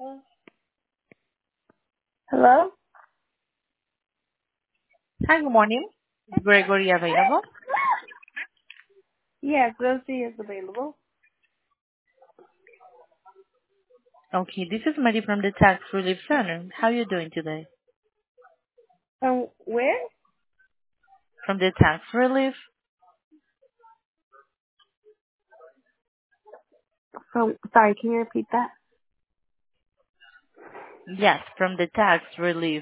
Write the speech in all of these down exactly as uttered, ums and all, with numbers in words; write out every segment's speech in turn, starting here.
Hello? Hi, good morning. Is Gregory available? Yes, Rosie is available. Okay, this is Mary from the Tax Relief Center. How are you doing today? Um, where? From the Tax Relief? From, sorry, can you repeat that? Yes, from the Tax Relief.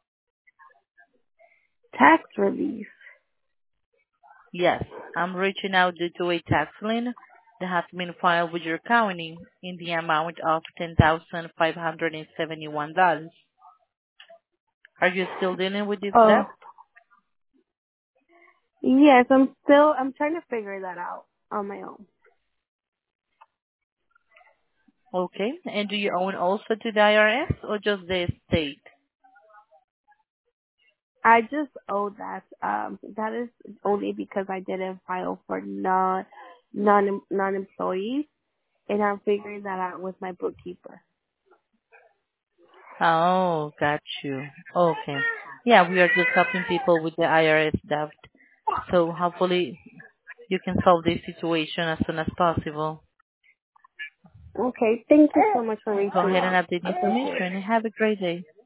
Tax relief. Yes, I'm reaching out due to a tax lien that has been filed with your county in the amount of ten thousand five hundred seventy-one dollars. Are you still dealing with this Oh, debt? yes, I'm still, I'm trying to figure that out on my own. Okay, and do you own also to the I R S or just the state? I just owe that. Um, that is only because I didn't file for non, non, non-employees, and I'm figuring that out with my bookkeeper. Oh, got you. Okay. Yeah, we are just helping people with the I R S debt. So hopefully you can solve this situation as soon as possible. Okay, thank you so much for Go reaching ahead and out. update the I appreciate it. information and have a great day.